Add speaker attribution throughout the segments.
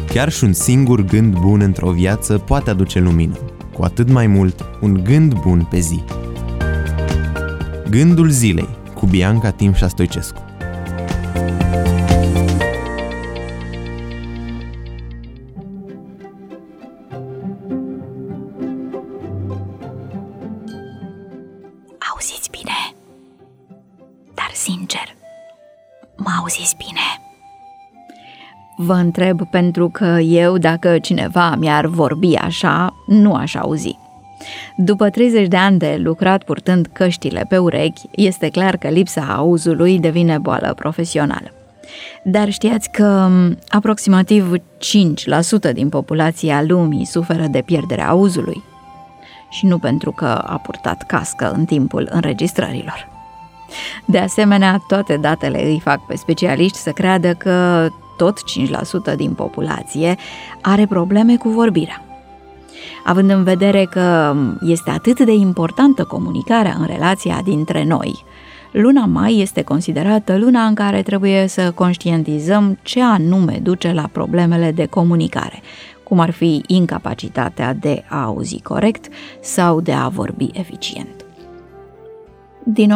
Speaker 1: Chiar și un singur gând bun într-o viață poate aduce lumină, cu atât mai mult un gând bun pe zi. Gândul zilei cu Bianca Timșa Stoicescu.
Speaker 2: Auziți bine? Dar sincer, mă auziți bine? Vă întreb pentru că eu, dacă cineva mi-ar vorbi așa, nu aș auzi. După 30 de ani de lucrat purtând căștile pe urechi, este clar că lipsa auzului devine boală profesională. Dar știați că aproximativ 5% din populația lumii suferă de pierderea auzului? Și nu pentru că a purtat cască în timpul înregistrărilor. De asemenea, toate datele îi fac pe specialiști să creadă că tot 5% din populație are probleme cu vorbirea. Având în vedere că este atât de importantă comunicarea în relația dintre noi, luna mai este considerată luna în care trebuie să conștientizăm ce anume duce la problemele de comunicare, cum ar fi incapacitatea de a auzi corect sau de a vorbi eficient. Din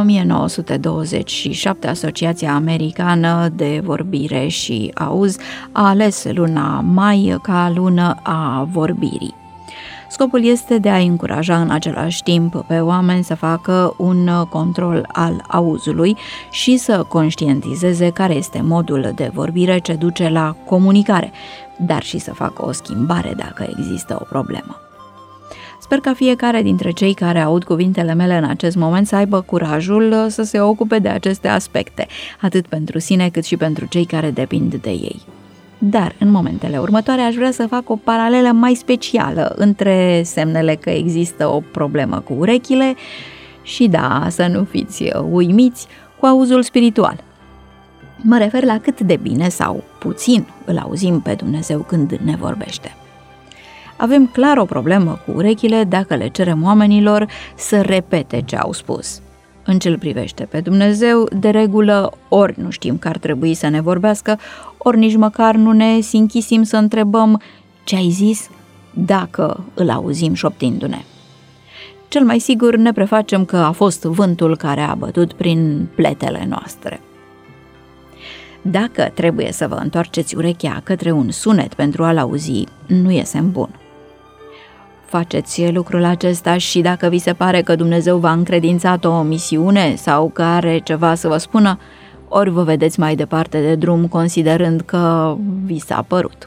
Speaker 2: 1927, Asociația Americană de Vorbire și Auz a ales luna mai ca lună a vorbirii. Scopul este de a încuraja în același timp pe oameni să facă un control al auzului și să conștientizeze care este modul de vorbire ce duce la comunicare, dar și să facă o schimbare dacă există o problemă. Sper ca fiecare dintre cei care aud cuvintele mele în acest moment să aibă curajul să se ocupe de aceste aspecte, atât pentru sine cât și pentru cei care depind de ei. Dar în momentele următoare aș vrea să fac o paralelă mai specială între semnele că există o problemă cu urechile și, da, să nu fiți uimiți, cu auzul spiritual. Mă refer la cât de bine sau puțin îl auzim pe Dumnezeu când ne vorbește. Avem clar o problemă cu urechile dacă le cerem oamenilor să repete ce au spus. În ce-L privește pe Dumnezeu, de regulă, ori nu știm că ar trebui să ne vorbească, ori nici măcar nu ne sinchisim să întrebăm ce ai zis dacă îl auzim șoptindu-ne. Cel mai sigur ne prefacem că a fost vântul care a bătut prin pletele noastre. Dacă trebuie să vă întoarceți urechea către un sunet pentru a-l auzi, nu e semn bun. Faceți lucrul acesta și dacă vi se pare că Dumnezeu v-a încredințat o misiune sau că are ceva să vă spună, ori vă vedeți mai departe de drum considerând că vi s-a părut.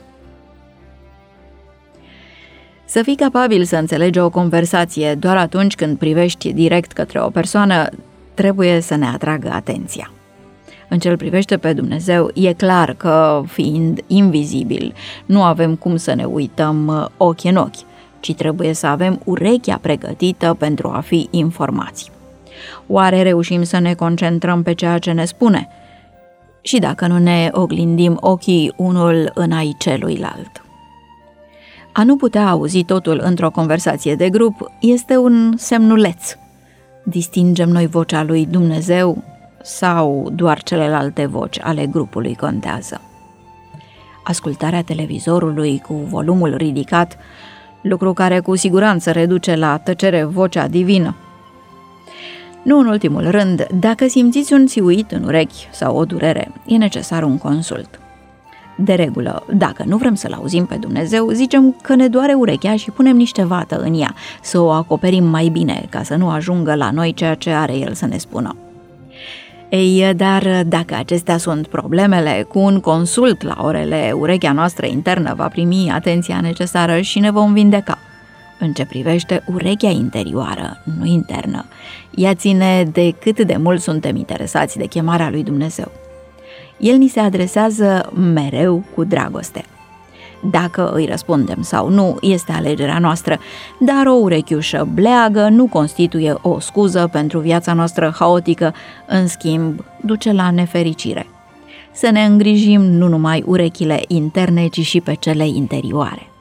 Speaker 2: Să fii capabil să înțelegi o conversație doar atunci când privești direct către o persoană trebuie să ne atragă atenția. În ce-L privește pe Dumnezeu, e clar că, fiind invizibil, nu avem cum să ne uităm ochi în ochi, ci trebuie să avem urechea pregătită pentru a fi informați. Oare reușim să ne concentrăm pe ceea ce ne spune? Și dacă nu ne oglindim ochii unul în ai celuilalt? A nu putea auzi totul într-o conversație de grup este un semnuleț. Distingem noi vocea lui Dumnezeu sau doar celelalte voci ale grupului contează? Ascultarea televizorului cu volumul ridicat, lucru care cu siguranță reduce la tăcere vocea divină. Nu în ultimul rând, dacă simțiți un țiuit în urechi sau o durere, e necesar un consult. De regulă, dacă nu vrem să-L auzim pe Dumnezeu, zicem că ne doare urechea și punem niște vată în ea, să o acoperim mai bine, ca să nu ajungă la noi ceea ce are El să ne spună. Ei, dar dacă acestea sunt problemele, cu un consult la orele, urechea noastră internă va primi atenția necesară și ne vom vindeca. În ce privește urechea interioară, nu internă, ea ține de cât de mult suntem interesați de chemarea lui Dumnezeu. El ni se adresează mereu cu dragoste. Dacă îi răspundem sau nu, este alegerea noastră, dar o urechiușă bleagă nu constituie o scuză pentru viața noastră haotică, în schimb, duce la nefericire. Să ne îngrijim nu numai urechile interne, ci și pe cele interioare.